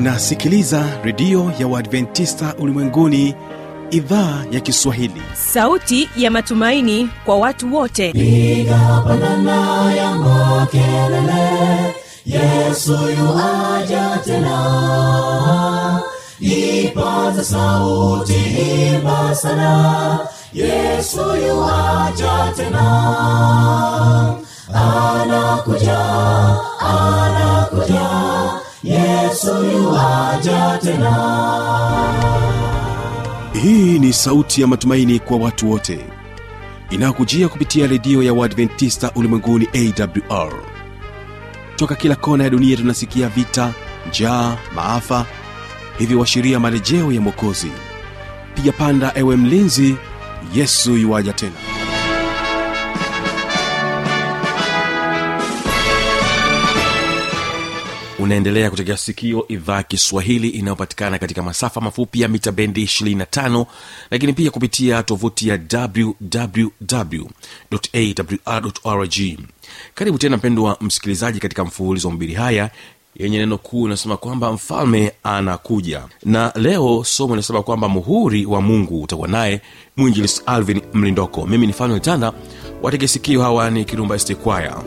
Unasikiliza redio ya Waadventista Ulimwenguni, idhaa ya Kiswahili. Sauti ya matumaini kwa watu wote. Piga pandana ya makelele, Yesu yuaja tena. Ipaza sauti, imba sana, Yesu yuaja tena. Anakuja, anakuja, Yesu yuaja tena. Hii ni sauti ya matumaini kwa watu wote, inakujia kupitia redio ya Waadventista Ulimwenguni AWR. Toka kila kona ya dunia tunasikia vita, njaa, maafa, hivyo washiria marejeo ya Mwokozi. Piga panda ewe mlinzi, Yesu yuaja tena. Unaendelea kutegea sikio idhaa Kiswahili inayopatikana katika masafa mafupi ya mita bendi 25, lakini pia kupitia tovuti ya www.awr.org. Karibu tena mpendwa msikilizaji katika mfululizo wa mahubiri haya yenye neno kuu linasema kwamba mfalme anakuja. Na leo somo linasema kwamba muhuri wa Mungu utakuwa naye mwinjilisti Alvin Mlindoko. Mimi ni Fanuel Tanda, wategea sikio hawa ni Kirumba State Choir.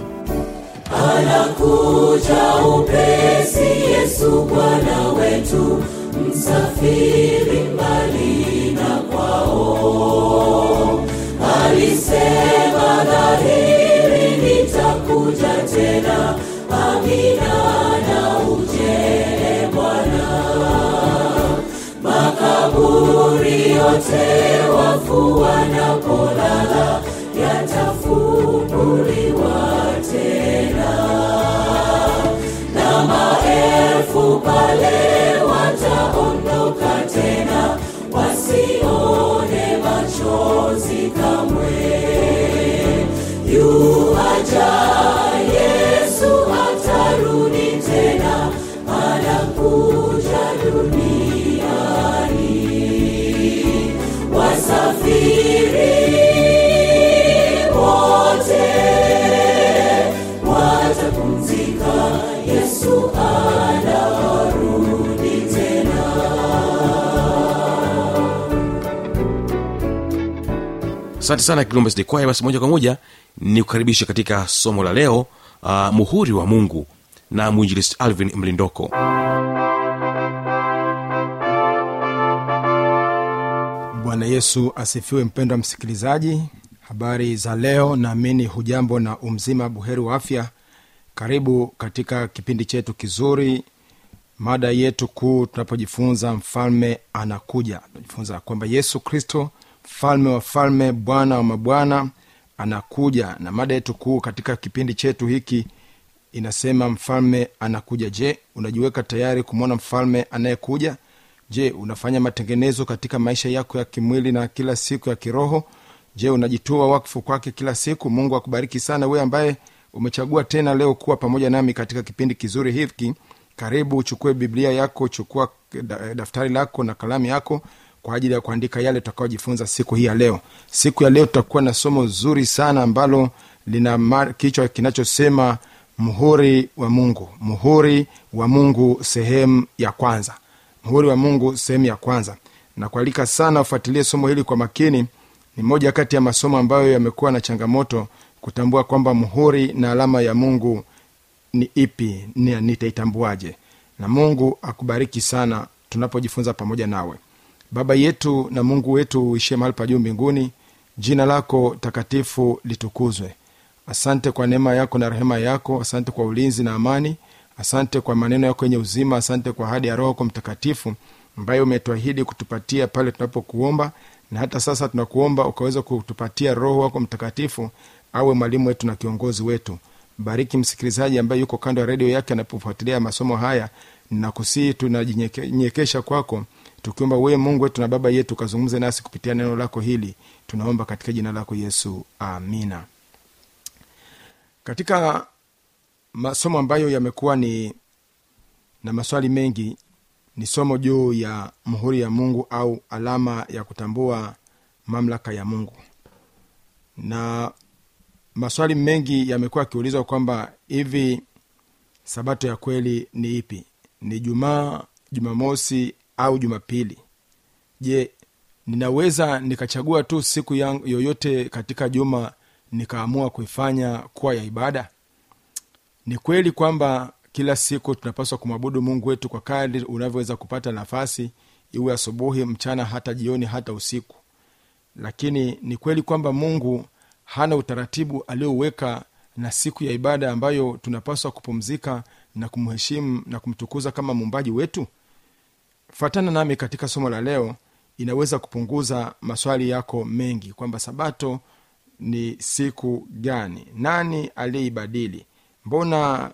Anakuja upesi Yesu Bwana wetu, msafiri mbali na kwao. Alisema dhahiri, nitakuja tena, amina na uje Bwana. Makaburi yote wafu wanapolala, yatafunguliwa tena, na maelfu pale wataondoka tena, wasione machozi kamwe. Yuaja Yesu, atarudi tena, anakuja duniani. Wasafiri watapumzika, Yesu anarudi tena. Asante sana Kirumba State Choir. Basi moja kwa moja ni kukaribisha katika somo la leo, muhuri wa Mungu na mwinjilisti Alvin Mlindoko. Bwana Yesu asifiwe. Mpendwa msikilizaji, habari za leo, naamini hujambo na umzima buheri wa afya. Karibu katika kipindi chetu kizuri. Mada yetu kuu tunapojifunza mfalme anakuja. Tunajifunza kwamba Yesu Kristo, mfalme wa falme, Bwana wa mabwana, anakuja. Na mada yetu kuu katika kipindi chetu hiki inasema mfalme anakuja. Je, unajiweka tayari kumwona mfalme anayekuja? Je, unafanya matengenezo katika maisha yako ya kimwili na kila siku ya kiroho? Je, unajitoa wakfu kwake kila siku? Mungu akubariki sana wewe ambaye umechagua tena leo kuwa pamoja nami katika kipindi kizuri hiki. Karibu uchukue Biblia yako, chukua daftari lako na kalamu yako kwa ajili ya kuandika yale tutakayojifunza siku hii ya leo. Siku ya leo tutakuwa na somo zuri sana ambalo lina kichwa kinachosema muhuri wa Mungu. Muhuri wa Mungu sehemu ya kwanza. Muhuri wa Mungu sehemu ya kwanza. Na kualika sana ufuatilie somo hili kwa makini. Ni moja kati ya masomo ambayo yamekuwa na changamoto kutambua kwamba muhuri na alama ya Mungu ni ipi, nitaitambuaje? Na Mungu akubariki sana tunapojifunza pamoja nawe. Baba yetu na Mungu wetu uishie mahali pa juu mbinguni, jina lako takatifu litukuzwe. Asante kwa neema yako na rehema yako, asante kwa ulinzi na amani, asante kwa maneno yako yenye uzima, asante kwa ahadi ya Roho yako Mtakatifu ambayo umetuahidi kutupatia pale tunapokuomba. Na hata sasa tunakuomba ukaweza kutupatia Roho wako Mtakatifu awe mwalimu wetu na kiongozi wetu. Bariki msikilizaji ambaye yuko kando ya redio yake anapofuatilia masomo haya. Ninakusihi, tunajinyekesha kwako tukiomba wewe Mungu wetu na Baba yetu kazungumze nasi kupitia neno lako hili. Tunaomba katika jina lako Yesu, amina. Katika masomo ambayo yamekuwa ni na maswali mengi, ni somo juu ya muhuri ya Mungu au alama ya kutambua mamlaka ya Mungu. Na maswali mengi yamekuwa kiulizwa kwamba hivi sabato ya kweli ni ipi? Ni Jumaa Jumamosi au Jumapili. Je, ninaweza nikachagua tu siku yangu yoyote katika juma nikaamua kuifanya kuwa ya ibada? Ni kweli kwamba kila siku tunapaswa kumwabudu Mungu wetu kwa kadri unavyoweza kupata nafasi, iwe asubuhi, mchana, hata jioni, hata usiku. Lakini ni kweli kwamba Mungu hana utaratibu aliouweka na siku ya ibada ambayo tunapaswa kupumzika na kumheshimu na kumtukuza kama muumbaji wetu? Fuatana nami katika somo la leo, inaweza kupunguza maswali yako mengi kwamba Sabato ni siku gani? Nani aliyeibadili? Mbona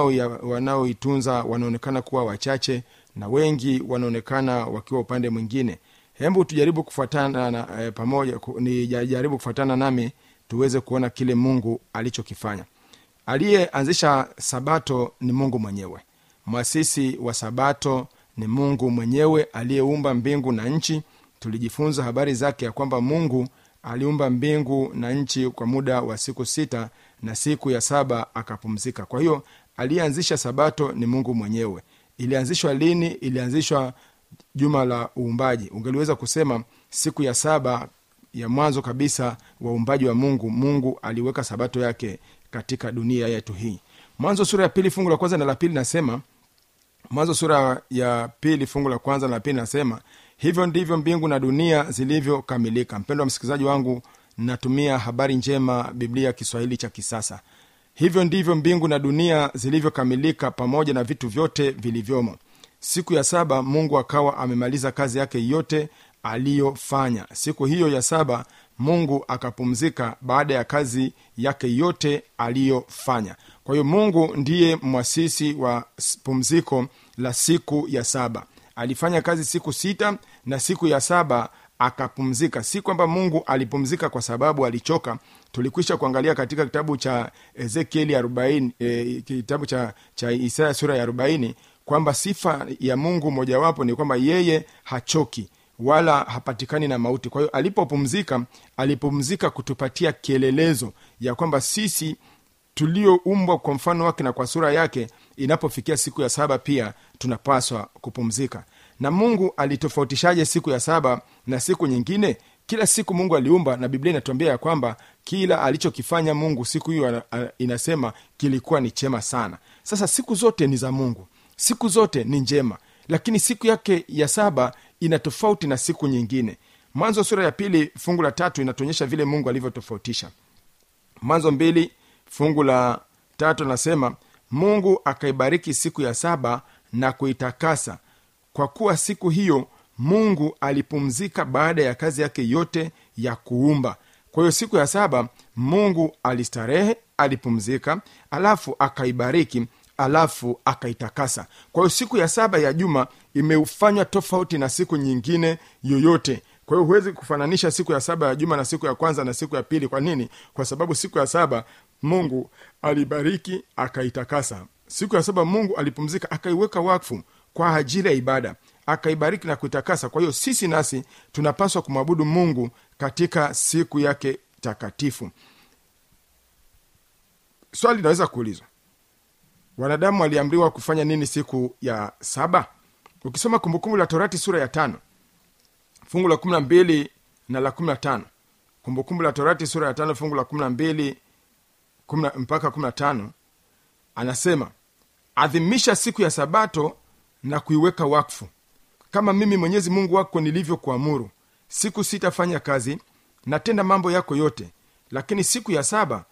wanaoitunza wanaonekana kuwa wachache na wengi wanaonekana wakiwa upande mwingine? Hebu tujaribu kufuatana pamoja, nijaribu kufuatana nami tuweze kuona kile Mungu alichokifanya. Aliyeanzisha Sabato ni Mungu mwenyewe. Mwasisi wa Sabato ni Mungu mwenyewe aliyeumba mbingu na nchi. Tulijifunza habari zake ya kwamba Mungu aliumba mbingu na nchi kwa muda wa siku 6 na siku ya 7 akapumzika. Kwa hiyo aliyeanzisha Sabato ni Mungu mwenyewe. Ilianzishwa lini? Ilianzishwa juma la uumbaji. Ungeliweza kusema siku ya 7 ya mwanzo kabisa wa uumbaji wa Mungu. Mungu aliweka Sabato yake katika dunia yetu hii. Mwanzo sura ya 2 fungu la 1 na la 2 nasema, Mwanzo sura ya 2 fungu la 1 na la 2 nasema, hivyo ndivyo mbingu na dunia zilivyokamilika. Mpendwa msikilizaji wangu, natumia Habari Njema Biblia Kiswahili cha kisasa. Hivyo ndivyo mbingu na dunia zilivyokamilika pamoja na vitu vyote vilivyomo. Siku ya 7 Mungu akawa amemaliza kazi yake yote aliyofanya. Siku hiyo ya 7 Mungu akapumzika baada ya kazi yake yote aliyofanya. Kwa hiyo Mungu ndiye mwasisi wa pumziko la siku ya 7. Alifanya kazi siku 6 na siku ya 7 akapumzika. Si kwamba Mungu alipumzika kwa sababu alichoka. Tulikwisha kuangalia katika kitabu cha Ezekieli 40, kitabu cha Isaya sura ya 40 kwamba sifa ya Mungu mojawapo ni kwamba yeye hachoki wala hapatikani na mauti. Kwa hiyo alipumzika kutupatia kielelezo ya kwamba sisi tulioumbwa kwa mfano wake na kwa sura yake, inapofikia siku ya 7 pia tunapaswa kupumzika. Na Mungu alitofautishaje siku ya 7 na siku nyingine? Kila siku Mungu aliumba, na Biblia inatuambia ya kwamba kila alichokifanya Mungu siku hiyo inasema kilikuwa ni chema sana. Sasa siku zote ni za Mungu, siku zote ni njema, lakini siku yake ya 7 ina tofauti na siku nyingine. Mwanzo sura ya 2 fungu la 3 inatuonyesha vile Mungu alivyotofautisha. Mwanzo 2 fungu la 3 nasema, Mungu akaibariki siku ya 7 na kuitakasa, kwa kuwa siku hiyo Mungu alipumzika baada ya kazi yake yote ya kuumba. Kwa hiyo siku ya 7 Mungu alistarehe, alipumzika, alafu akaibariki, alafu akaitakasa. Kwa hiyo siku ya 7 ya juma imefanywa tofauti na siku nyingine yoyote. Kwa hiyo huwezi kufananisha siku ya 7 ya juma na siku ya kwanza na siku ya pili. Kwa nini? Kwa sababu siku ya 7 Mungu alibariki, akaitakasa. Siku ya 7 Mungu alipumzika, akaiweka wakfu kwa ajili ya ibada, akaibariki na kuitakasa. Kwa hiyo sisi nasi tunapaswa kumwabudu Mungu katika siku yake takatifu. Swali linaweza kuulizwa, wanadamu waliamriwa kufanya nini siku ya 7? Ukisoma Kumbukumbu la Torati sura ya 5 fungu la 12 na la 15, Kumbukumbu la Torati sura ya 5 fungu la 12 mpaka 15, anasema, adhimisha siku ya Sabato na kuiweka wakfu, kama mimi Mwenyezi Mungu wako nilivyokuamuru. Siku 6 fanya kazi na tenda mambo yako yote, lakini siku ya 7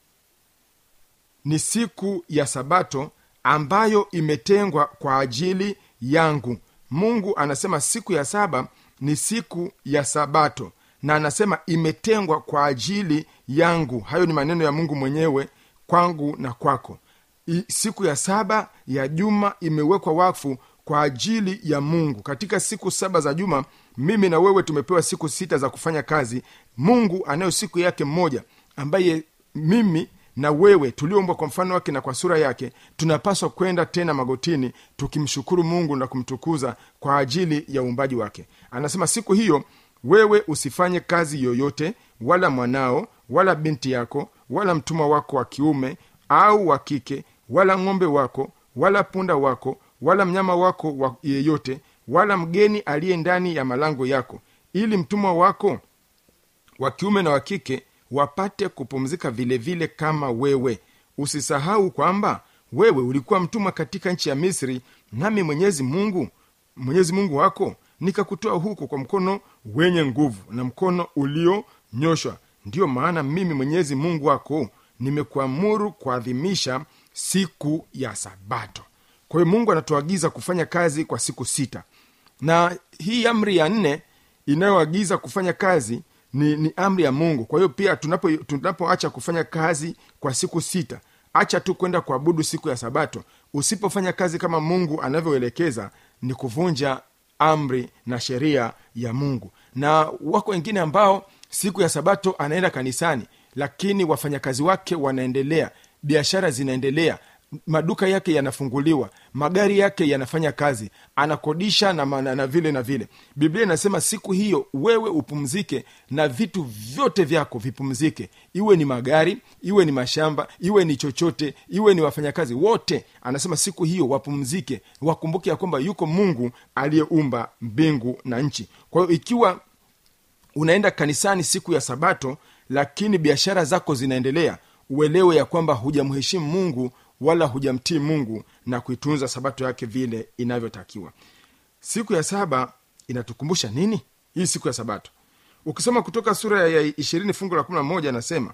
ni siku ya Sabato ambayo imetengwa kwa ajili yangu. Mungu anasema siku ya 7 ni siku ya Sabato, na anasema imetengwa kwa ajili yangu. Hayo ni maneno ya Mungu mwenyewe kwangu na kwako. Siku ya 7 ya juma imewekwa wakfu kwa ajili ya Mungu. Katika siku 7 za juma, mimi na wewe tumepewa siku 6 za kufanya kazi. Mungu anayo siku yake moja, ambaye mimi na wewe tulioumbwa kwa mfano wake na kwa sura yake tunapaswa kwenda tena magotini tukimshukuru Mungu na kumtukuza kwa ajili ya uumbaji wake. Anasema siku hiyo wewe usifanye kazi yoyote, wala mwanao, wala binti yako, wala mtumwa wako wa kiume au wa kike, wala ng'ombe wako, wala punda wako, wala mnyama wako wa yeyote, wala mgeni aliye ndani ya malango yako, ili mtumwa wako wa kiume na wa kike wapate kupumzika vile vile kama wewe. Usisahau kwamba wewe ulikuwa mtumwa katika nchi ya Misri, nami Mwenyezi Mungu wako nikakutoa huko kwa mkono wenye nguvu na mkono ulionyoshwa. Ndiyo maana mimi Mwenyezi Mungu wako nimekuamuru kuadhimisha siku ya Sabato. Kwa hiyo Mungu anatuagiza kufanya kazi kwa siku 6, na hii amri ya 4 inayoagiza kufanya kazi ni amri ya Mungu. Kwa hiyo pia tunapoacha kufanya kazi kwa siku 6, acha tu kwenda kuabudu siku ya Sabato. Usipofanya kazi kama Mungu anavyoelekeza, ni kuvunja amri na sheria ya Mungu. Na wako wengine ambao siku ya Sabato anaenda kanisani, lakini wafanyakazi wake wanaendelea, biashara zinaendelea, maduka yake yanafunguliwa, magari yake yanafanya kazi, anakodisha na vile na vile. Biblia inasema siku hiyo wewe upumzike na vitu vyote vyako vipumzike, iwe ni magari, iwe ni mashamba, iwe ni chochote, iwe ni wafanyakazi wote. Anasema siku hiyo wapumzike, wakumbuke ya kwamba yuko Mungu aliyeumba mbingu na nchi. Kwa hiyo ikiwa unaenda kanisani siku ya Sabato lakini biashara zako zinaendelea, uelewe ya kwamba hujamheshimu Mungu wala hujamtii Mungu na kuitunza Sabato yake vile inavyotakiwa. Siku ya 7 inatukumbusha nini hii siku ya Sabato? Ukisoma kutoka sura ya 20 fungu la 11, anasema,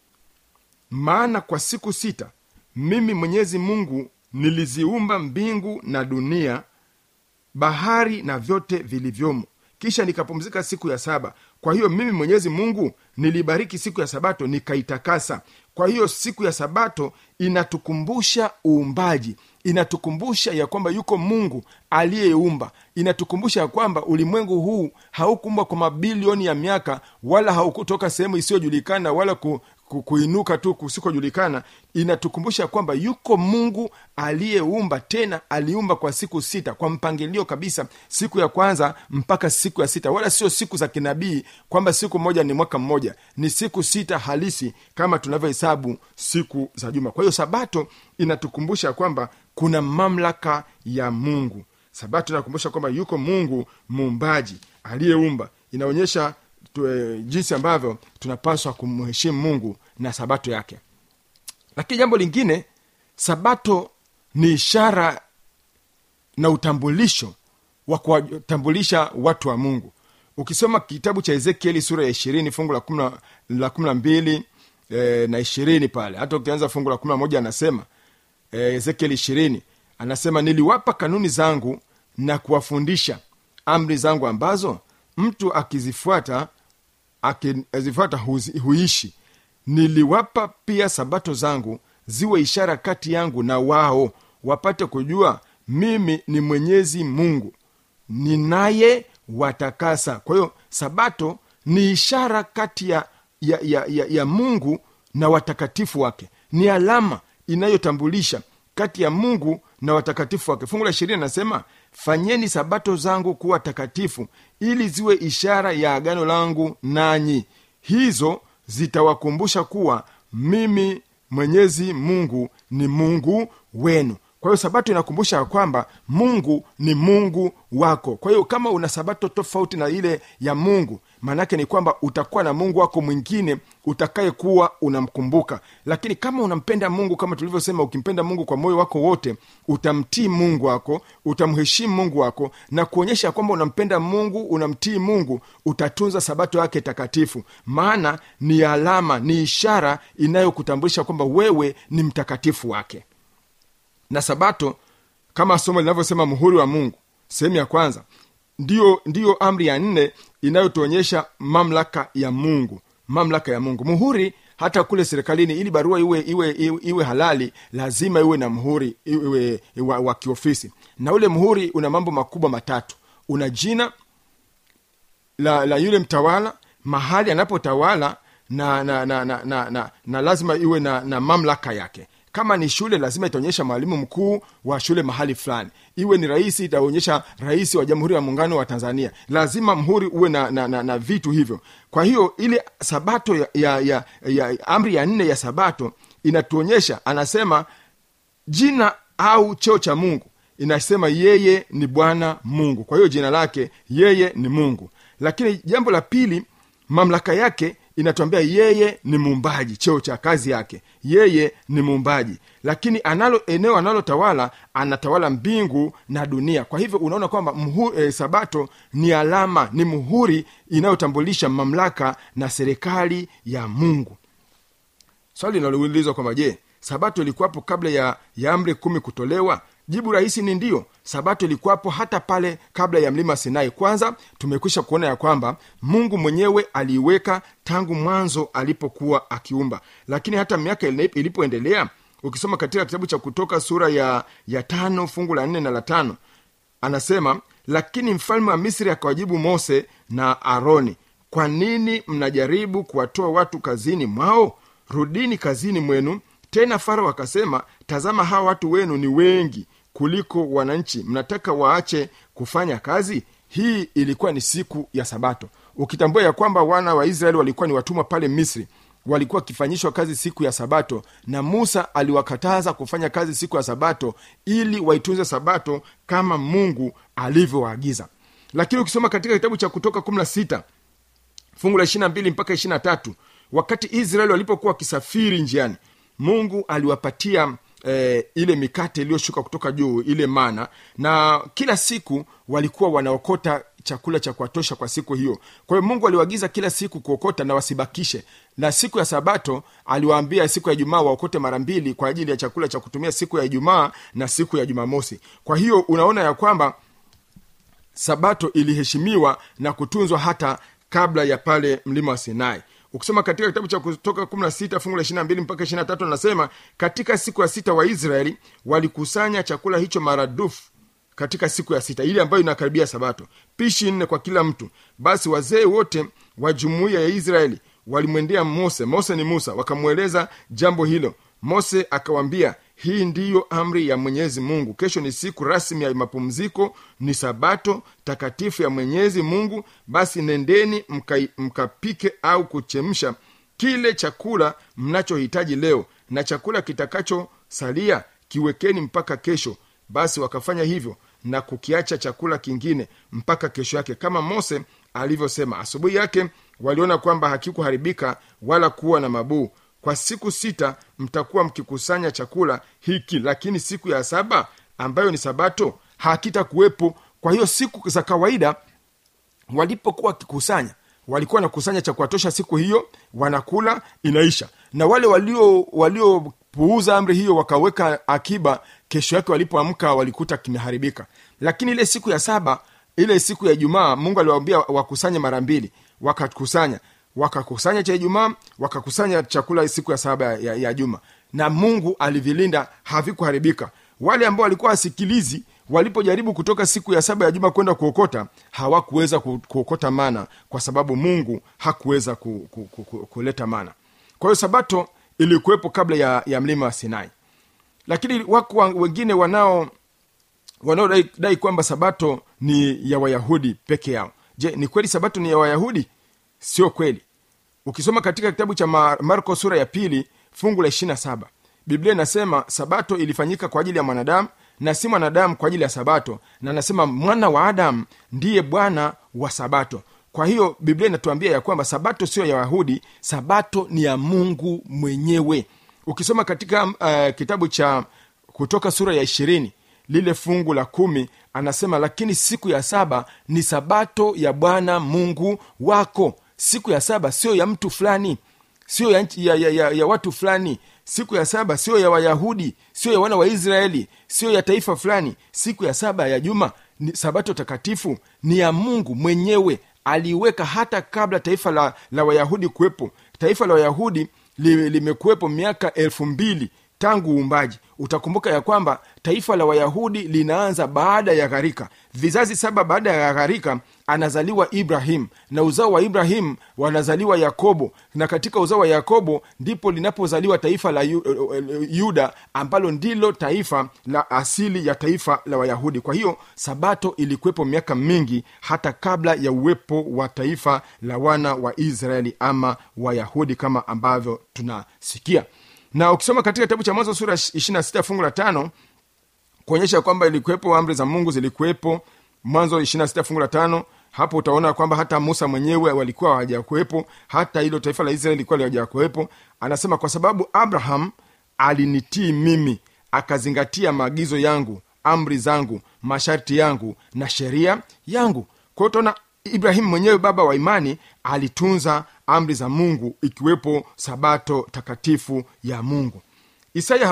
maana kwa siku 6 mimi Mwenyezi Mungu niliziumba mbingu na dunia, bahari na vyote vilivyomo, kisha nikapumzika siku ya 7. Kwa hiyo mimi Mwenyezi Mungu nilibariki siku ya Sabato nikaitakasa. Kwa hiyo siku ya Sabato inatukumbusha uumbaji, inatukumbusha ya kwamba yuko Mungu aliyeumba, inatukumbusha ya kwamba ulimwengu huu haukuumbwa kwa mabilioni ya miaka, wala haukutoka sehemu isiyojulikana, wala kuinuka tu kusikojulikana. Inatukumbusha kwamba yuko Mungu aliyeumba, tena aliumba kwa siku 6 kwa mpangilio kabisa, siku ya kwanza mpaka siku ya 6, wala sio siku za kinabii kwamba siku moja ni mwaka mmoja, ni siku 6 halisi kama tunavyohesabu siku za juma. Kwa hiyo Sabato inatukumbusha kwamba kuna mamlaka ya Mungu. Sabato inakumbusha kwamba yuko Mungu muumbaji aliyeumba. Inaonyesha jinsi ambavyo tunapaswa kumheshimu Mungu na Sabato yake. Lakini jambo lingine, Sabato ni ishara na utambulisho wa kuwatambulisha watu wa Mungu. Ukisoma kitabu cha Ezekieli sura ya 20 fungu la 12 na 20 pale, hata ukianza fungu la 11, anasema Ezekieli 20 anasema, niliwapa kanuni zangu na kuwafundisha amri zangu ambazo mtu akizifuata huishi. Niliwapa pia Sabato zangu ziwe ishara kati yangu na wao, wapate kujua mimi ni Mwenyezi Mungu ninaye watakasa. Kwa hiyo Sabato ni ishara kati ya Mungu na watakatifu wake, ni alama inayotambulisha kati ya Mungu na watakatifu wake. Fungu la 20 anasema, fanyeni Sabato zangu kuwa takatifu, ili ziwe ishara ya agano langu nanyi. Hizo zitawakumbusha kuwa mimi Mwenyezi Mungu ni Mungu wenu. Kwa hiyo Sabato inakumbusha kwamba Mungu ni Mungu wako. Kwa hiyo kama una Sabato tofauti na ile ya Mungu, maanake ni kwamba utakuwa na Mungu wako mwingine utakaye kuwa unamkumbuka. Lakini kama unampenda Mungu, kama tulivyosema, ukimpenda Mungu kwa moyo wako wote, utamtii Mungu wako, utamheshimu Mungu wako, na kuonyesha kwamba unampenda Mungu, unamtii Mungu, utatunza Sabato yake takatifu. Maana ni alama, ni ishara inayokutambulisha kwamba wewe ni mtakatifu wake. Na Sabato, kama somo linavyosema, muhuri wa Mungu, sehemu ya kwanza, ndiyo amri ya 4 inayotuonyesha mamlaka ya Mungu. Mamlaka ya Mungu. Muhuri, hata kule serikalini, ili barua iwe halali, lazima iwe na muhuri, iwe wa kiofisi. Na ule muhuri una mambo makubwa 3. Una jina la yule mtawala, mahali anapotawala, na lazima iwe na mamlaka yake. Kama ni shule, lazima itaonyesha mwalimu mkuu wa shule mahali fulani. Iwe ni rais, itaonyesha rais wa Jamhuri ya Muungano wa Tanzania. Lazima mhuri uwe na vitu hivyo. Kwa hiyo ile Sabato ya amri ya 4 ya Sabato inatuonyesha, anasema jina au cheo cha Mungu. inasema yeye ni Bwana Mungu. Kwa hiyo jina lake yeye ni Mungu. Lakini jambo la pili, mamlaka yake inatuambia yeye ni muumbaji. Cheo cha kazi yake, yeye ni muumbaji. Lakini eneo analotawala, anatawala mbingu na dunia. Kwa hivyo unaona kwamba Sabato ni alama, ni muhuri inayotambulisha mamlaka na serikali ya Mungu. Swali linaloulizwa kwamba je, Sabato ilikuwapo kabla ya amri 10 kutolewa? Jibu rahisi ni ndio. Sabato ilikuwapo hata pale kabla ya mlima Sinai. Kwanza tumekwisha kuona ya kwamba Mungu mwenyewe aliiweka tangu mwanzo alipokuwa akiumba. Lakini hata miaka ilipoendelea, ukisoma katika kitabu cha Kutoka sura ya 5 fungu la 4 na la 5, anasema, lakini mfalme wa Misri akawajibu Mose na Aroni, kwa nini mnajaribu kuwatoa watu kazini mwao? Rudini kazini mwenu. Tena Farao akasema, tazama, hawa watu wenu ni wengi kuliko wananchi, mnataka waache kufanya kazi? Hii ilikuwa ni siku ya Sabato. Ukitambua ya kwamba wana wa Israeli walikuwa ni watumwa pale Misri, walikuwa wakifanyishwa kazi siku ya Sabato, na Musa aliwakataza kufanya kazi siku ya Sabato ili waitunze Sabato kama Mungu alivyowaagiza. Lakini ukisoma katika kitabu cha Kutoka 16 fungu la 22 mpaka 23, wakati Israeli walipokuwa wakisafiri njiani, Mungu aliwapatia ile mikate iliyoshuka kutoka juu, ile mana, na kila siku walikuwa wanaokota chakula cha kuwatosha kwa siku hiyo. Kwa hiyo Mungu aliwaagiza kila siku kuokota na wasibakishe. Na siku ya Sabato aliwaambia siku ya Ijumaa waokote mara 2 kwa ajili ya chakula cha kutumia siku ya Ijumaa na siku ya Jumamosi. Kwa hiyo unaona ya kwamba Sabato iliheshimiwa na kutunzwa hata kabla ya pale mlima wa Sinai. Ukisoma katika kitabu cha Kutoka 16 fungu la 22 mpaka 23, anasema, katika siku ya 6 wa Israeli walikusanya chakula hicho maradufu katika siku ya 6, ile ambayo inakaribia Sabato, pishi 4 kwa kila mtu. Basi wazee wote wa jumuiya ya Israeli walimwendea Mose ni Musa, wakamweleza jambo hilo. Mose akawaambia, hii ndiyo amri ya Mwenyezi Mungu. Kesho ni siku rasmi ya mapumziko, ni Sabato takatifu ya Mwenyezi Mungu. Basi nendeni mkapike au kuchemsha kile chakula mnachohitaji leo, na chakula kitakachosalia kiwekeni mpaka kesho. Basi wakafanya hivyo na kukiacha chakula kingine mpaka kesho yake, kama Mose alivyosema. Asubuhi yake waliona kwamba hakikuharibika wala kuwa na mabuu. Kwa siku 6 mtakuwa mkikusanya chakula hiki, lakini siku ya 7 ambayo ni Sabato hakitakuwepo. Kwa hiyo siku za kawaida walipokuwa wakikusanya, walikuwa wanakusanya cha kuwatosha siku hiyo, wanakula, inaisha. Na wale waliopuuza amri hiyo wakaweka akiba, kesho yake walipoamka walikuta kimeharibika. Lakini ile siku ya 7, ile siku ya Ijumaa, Mungu aliwaambia wakusanye mara 2. Wakakusanya cha Ijumaa, wakakusanya chakula siku ya 7 ya Juma, na Mungu alivilinda, havikuharibika. Wale ambao walikuwa wasikilizi, walipojaribu kutoka siku ya 7 ya Juma kwenda kuokota, hawakuweza kuokota mana, kwa sababu Mungu hakuweza kuleta mana. Kwa hiyo Sabato ilikuwepo kabla ya mlima wa Sinai. Lakini wako wengine wanaodai kwamba Sabato ni ya Wayahudi peke yao. Je, ni kweli Sabato ni ya Wayahudi? Sio kweli. Ukisoma katika kitabu cha Marko sura ya 2 fungu la 27, Biblia inasema Sabato ilifanyika kwa ajili ya mwanadamu na si mwanadamu kwa ajili ya Sabato, na anasema mwana wa Adamu ndiye Bwana wa Sabato. Kwa hiyo Biblia inatuambia ya kwamba Sabato sio ya Wayahudi, Sabato ni ya Mungu mwenyewe. Ukisoma katika kitabu cha Kutoka sura ya 20 lile fungu la 10, anasema, lakini siku ya 7 ni Sabato ya Bwana Mungu wako. Siku ya 7 sio ya mtu fulani, sio ya watu fulani. Siku ya 7 sio ya Wayahudi, sio ya wana wa Israeli, sio ya taifa fulani. Siku ya 7 ya Juma ni Sabato takatifu, ni ya Mungu mwenyewe. Aliweka hata kabla taifa la Wayahudi kuwepo. Taifa la Wayahudi limekuwepo miaka 2000 tangu uumbaji. Utakumbuka ya kwamba taifa la Wayahudi linaanza baada ya gharika. Vizazi 7 baada ya gharika anazaliwa Ibrahim, na uzao wa Ibrahim wanazaliwa Yakobo, na katika uzao wa Yakobo ndipo linapozaliwa taifa la Yuda, ambalo ndilo taifa la asili ya taifa la Wayahudi. Kwa hiyo Sabato ilikuwepo miaka mingi hata kabla ya uwepo wa taifa la wana wa Israeli ama Wayahudi kama ambavyo tunasikia. Na ukisoma katika kitabu cha Mwanzo sura 26 fungu la 5, kuonyesha kwamba ilikuwepo amri za Mungu, zilikuwepo. Mwanzo 26 fungu la 5, hapo utaona kwamba hata Musa mwenyewe walikuwa hawajakuwepo, hata hilo taifa la Israeli lilikuwa hawajakuwepo. Anasema kwa sababu Abraham alinitii mimi, akazingatia maagizo yangu, amri zangu, masharti yangu na sheria yangu. Kwa hiyo utaona Ibrahimu mwenyewe, baba wa imani, alitunza amri za Mungu, ikiwepo sabato takatifu ya Mungu. Isaya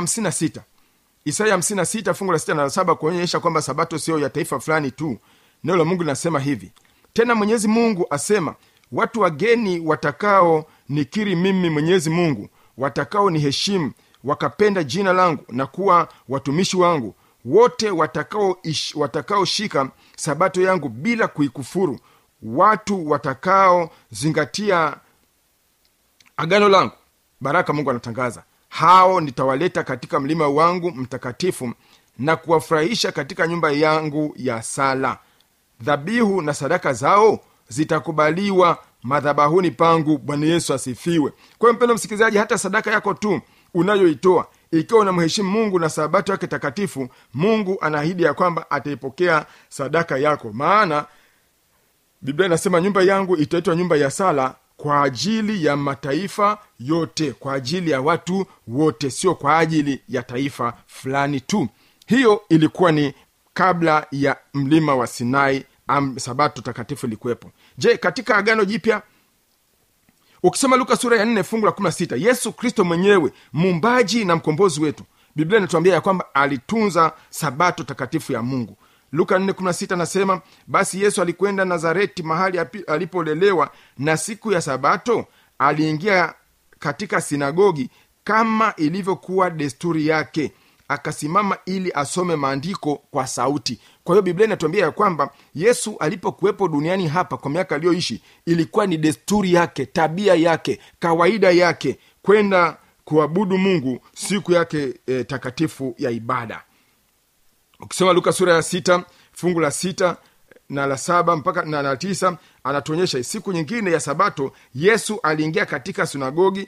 56 fungu la 6 na 7 kuonyesha kwamba sabato sio ya taifa fulani tu. Neno la Mungu linasema hivi: tena Mwenyezi Mungu asema, watu wageni watakao nikiri mimi Mwenyezi Mungu, watakao niheshimu, wakapenda jina langu na kuwa watumishi wangu, wote watakao shika sabato yangu bila kuikufuru, watu watakao zingatia agano langu. Baraka Mungu anatangaza, hao nitawaleta katika mlima wangu mtakatifu na kuwafurahisha katika nyumba yangu ya sala. Dhabihu na sadaka zao zitakubaliwa madhabahuni pangu. Bwana Yesu asifiwe. Kwa hiyo mpendwa msikilizaji, hata sadaka yako tu unayoitoa, ikiwa unamheshimu Mungu na sabato yake takatifu, Mungu anaahidi ya kwamba ataipokea sadaka yako. Maana Biblia inasema nyumba yangu itaitwa nyumba ya sala kwa ajili ya mataifa yote, kwa ajili ya watu wote, sio kwa ajili ya taifa fulani tu. Hiyo ilikuwa ni kabla ya mlima wa Sinai, sabato takatifu ilikuwepo. Je, katika agano jipya, ukisoma Luka sura ya 4 fungu la 16, Yesu Kristo mwenyewe, muumbaji na mkombozi wetu, Biblia inatuambia ya kwamba alitunza sabato takatifu ya Mungu. Luka 4:16 nasema, basi Yesu alikwenda Nazareti, mahali alipolelewa, na siku ya sabato aliingia katika sinagogi kama ilivyokuwa desturi yake, akasimama ili asome maandiko kwa sauti. Kwa hiyo Biblia inatuambia ya kwamba Yesu alipokuwepo duniani hapa kwa miaka aliyoishi, ilikuwa ni desturi yake, tabia yake, kawaida yake kwenda kuabudu Mungu siku yake takatifu ya ibada. Ukisoma Luka sura ya 6 fungu la 6 na la 7 mpaka na la 9, anatuonyesha siku nyingine ya sabato Yesu aliingia katika sinagogi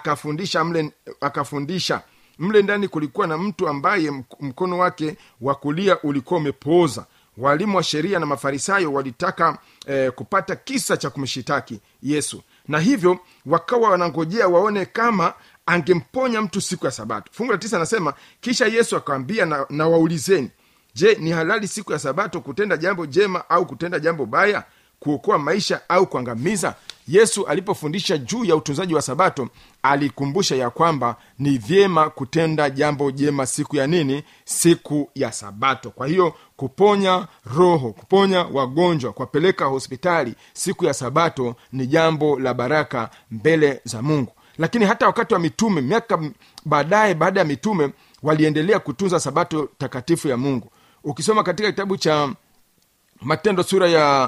akafundisha. Mle ndani kulikuwa na mtu ambaye mkono wake wa kulia ulikuwa umepooza. Walimu wa sheria na Mafarisayo walitaka kupata kisa cha kumshitaki Yesu, na hivyo wakawa wanangojea waone kama angemponya mtu siku ya sabato. Fungu la 9 anasema, kisha Yesu akawaambia, na waulizeni, je, ni halali siku ya sabato kutenda jambo jema au kutenda jambo baya, kuokoa maisha au kuangamiza? Yesu alipofundisha juu ya utunzaji wa sabato, alikumbusha ya kwamba ni vyema kutenda jambo jema siku ya nini? Siku ya sabato. Kwa hiyo kuponya roho, kuponya wagonjwa, kuwapeleka hospitali siku ya sabato ni jambo la baraka mbele za Mungu. Lakini hata wakati wa mitume, miaka baada ya mitume, waliendelea kutunza sabato takatifu ya Mungu. Ukisoma katika kitabu cha Matendo sura ya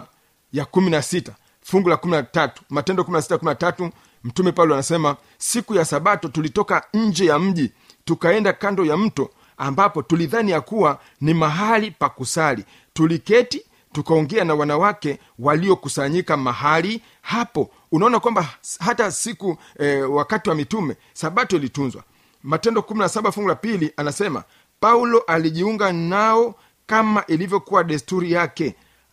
16 fungu la 13, Matendo 16:13, mtume Paulo anasema, siku ya sabato tulitoka nje ya mji tukaenda kando ya mto, ambapo tulidhani ya kuwa ni mahali pa kusali. Tuliketi tukaongea na wanawake waliokusanyika mahali hapo. Unaona kwamba hata siku wakati wa mitume sabato ilitunzwa. Matendo 17 fungu la 2 anasema, Paulo alijiunga nao kama ilivyokuwa desturi yake,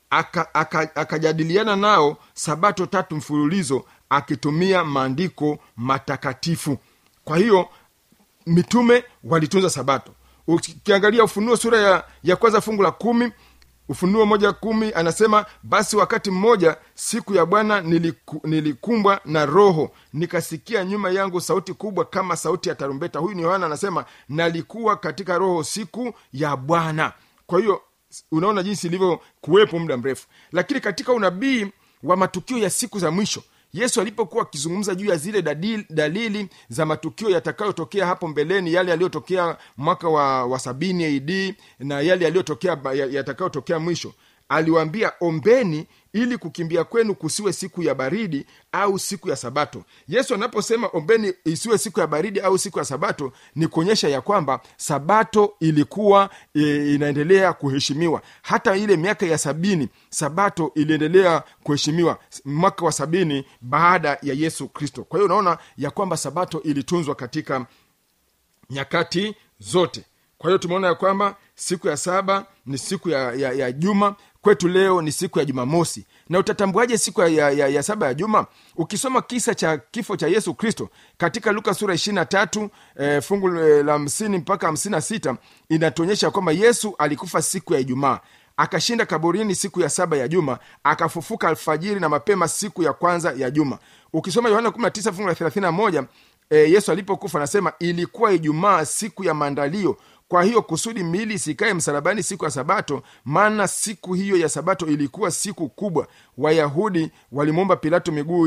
akajadiliana nao sabato 3 mfululizo akitumia maandiko matakatifu. Kwa hiyo mitume walitunza sabato. Ukiangalia Ufunuo sura ya kwanza fungu la 10, Ufunuo 1:10 anasema, basi wakati mmoja siku ya Bwana nilikumbwa na roho, nikasikia nyuma yangu sauti kubwa kama sauti ya tarumbeta. Huyu ni Yohana anasema, nalikuwa katika roho siku ya Bwana. Kwa hiyo unaona jinsi ilivyo kuwepo muda mrefu. Lakini katika unabii wa matukio ya siku za mwisho, Yesu alipokuwa akizungumza juu ya zile dalili za matukio yatakayotokea hapo mbeleni, yale yaliyotokea mwaka wa 70 AD na yale yaliyotokea yatakayotokea mwisho, aliwaambia, ombeni ili kukimbia kwenu kusiwe siku ya baridi au siku ya sabato. Yesu anaposema ombeni isiwe siku ya baridi au siku ya sabato, ni kuonyesha ya kwamba sabato ilikuwa inaendelea kuheshimiwa. Hata ile miaka ya 70 sabato iliendelea kuheshimiwa, mwaka wa 70 baada ya Yesu Kristo. Kwa hiyo unaona ya kwamba sabato ilitunzwa katika nyakati zote. Kwa hiyo tumeona ya kwamba siku ya saba ni siku ya juma. Kwetu leo ni siku ya Jumamosi. Na utatambuaje siku ya saba ya juma? Ukisoma kisa cha kifo cha Yesu Kristo katika Luka sura 23 fungu la 50 mpaka 56, inatuonyesha kwamba Yesu alikufa siku ya Ijumaa, akashinda kaburini siku ya saba ya juma, akafufuka alfajiri na mapema siku ya kwanza ya juma. Ukisoma Yohana 19 fungu la 31, Yesu alipokufa anasema ilikuwa Ijumaa, siku ya maandalio. Kwa hiyo kusudi miili isikae msalabani siku ya Sabato, maana siku hiyo ya Sabato ilikuwa siku kubwa. Wayahudi walimwomba Pilato miguu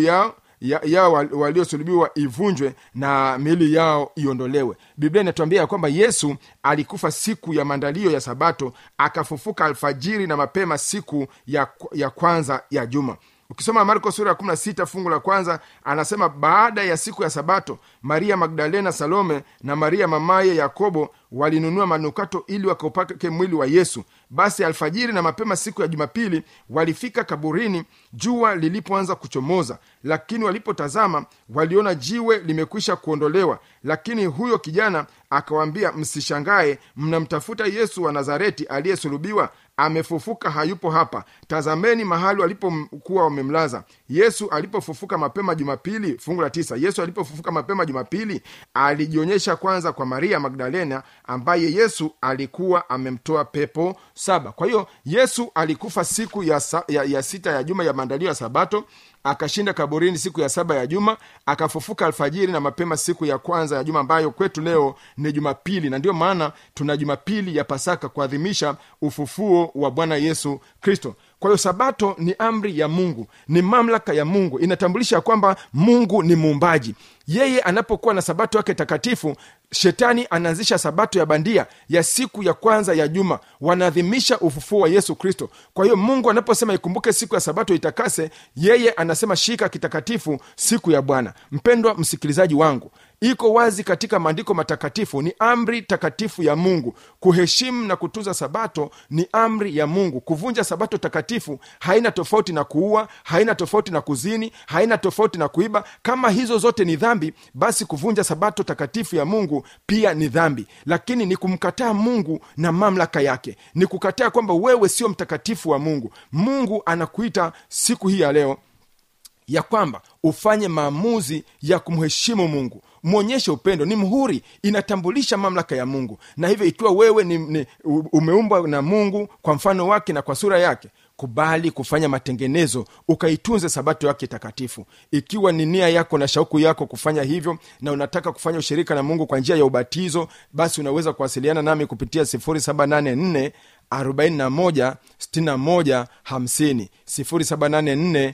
yao waliosulubiwa ivunjwe na miili yao iondolewe. Biblia inatuambia kwamba Yesu alikufa siku ya maandalio ya Sabato, akafufuka alfajiri na mapema siku ya kwanza ya juma. Ukisoma Marko sura ya 16 fungu la kwanza, anasema baada ya siku ya Sabato, Maria Magdalena, Salome na Maria mamaye Yakobo walinunua manukato ili wakaupake mwili wa Yesu. Basi alfajiri na mapema siku ya Jumapili walifika kaburini jua lilipoanza kuchomoza, lakini walipotazama waliona jiwe limekwisha kuondolewa. Lakini huyo kijana akawaambia, msishangae, mnamtafuta Yesu wa Nazareti aliyesulubiwa. Amefufuka, hayupo hapa. Tazameni mahali walipokuwa wamemlaza. Yesu alipofufuka mapema Jumapili, fungu la 9, Yesu alipofufuka mapema Jumapili alijionyesha kwanza kwa Maria Magdalena, ambaye Yesu alikuwa amemtoa pepo 7. Kwa hiyo Yesu alikufa siku ya sita ya juma ya maandalio ya Sabato, akashinda kaburini siku ya saba ya juma, akafufuka alfajiri na mapema siku ya kwanza ya juma, ambayo kwetu leo ni Jumapili. Na ndio maana tuna Jumapili ya Pasaka kuadhimisha ufufuo wa Bwana Yesu Kristo. Kwa hiyo Sabato ni amri ya Mungu, ni mamlaka ya Mungu, inatambulisha kwamba Mungu ni muumbaji. Yeye anapokuwa na Sabato yake takatifu, Shetani anaanzisha Sabato ya bandia ya siku ya kwanza ya juma, wanaadhimisha ufufuo wa Yesu Kristo. Kwa hiyo Mungu anaposema ikumbuke siku ya Sabato itakase, yeye anasema shika kitakatifu siku ya Bwana. Mpendwa msikilizaji wangu, iko wazi katika maandiko matakatifu, ni amri takatifu ya Mungu. Kuheshimu na kutunza Sabato ni amri ya Mungu. Kuvunja Sabato takatifu haina tofauti na kuua, haina tofauti na kuzini, haina tofauti na kuiba. Kama hizo zote ni dhambi, basi kuvunja Sabato takatifu ya Mungu pia ni dhambi. Lakini ni kumkataa Mungu na mamlaka yake, ni kukataa kwamba wewe sio mtakatifu wa Mungu. Mungu anakuita siku hii ya leo ya kwamba ufanye maamuzi ya kumheshimu Mungu, muonyeshe upendo. Ni muhuri, inatambulisha mamlaka ya Mungu. Na hivyo ikiwa wewe umeumbwa na Mungu kwa mfano wake na kwa sura yake, kubali kufanya matengenezo, ukaitunze Sabato yake takatifu. Ikiwa ni nia yako na shauku yako kufanya hivyo, na unataka kufanya ushirika na Mungu kwa njia ya ubatizo, basi unaweza kuwasiliana nami kupitia 0784 41 61 50, 0784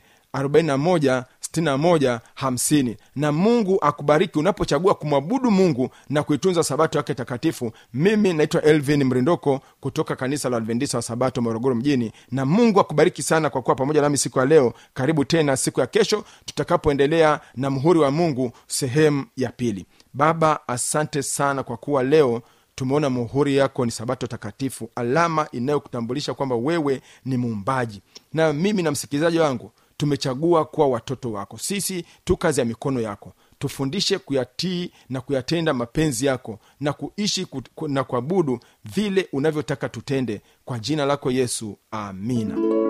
41 61 50. Na Mungu akubariki unapochagua kumwabudu Mungu na kuitunza Sabato yake takatifu. Mimi naitwa Elvin Mrindoko kutoka kanisa la Adventista wa Sabato Morogoro mjini, na Mungu akubariki sana kwa kuwa pamoja nami siku ya leo. Karibu tena siku ya kesho tutakapoendelea na muhuri wa Mungu sehemu ya pili. Baba, asante sana kwa kuwa leo tumeona muhuri yako ni Sabato takatifu, alama inayokutambulisha kwamba wewe ni muumbaji. Na mimi na msikilizaji wangu tumechagua kuwa watoto wako. Sisi tu kazi ya mikono yako. Tufundishe kuyatii na kuyatenda mapenzi yako, na kuishi na kuabudu vile unavyotaka tutende, kwa jina lako Yesu, amina.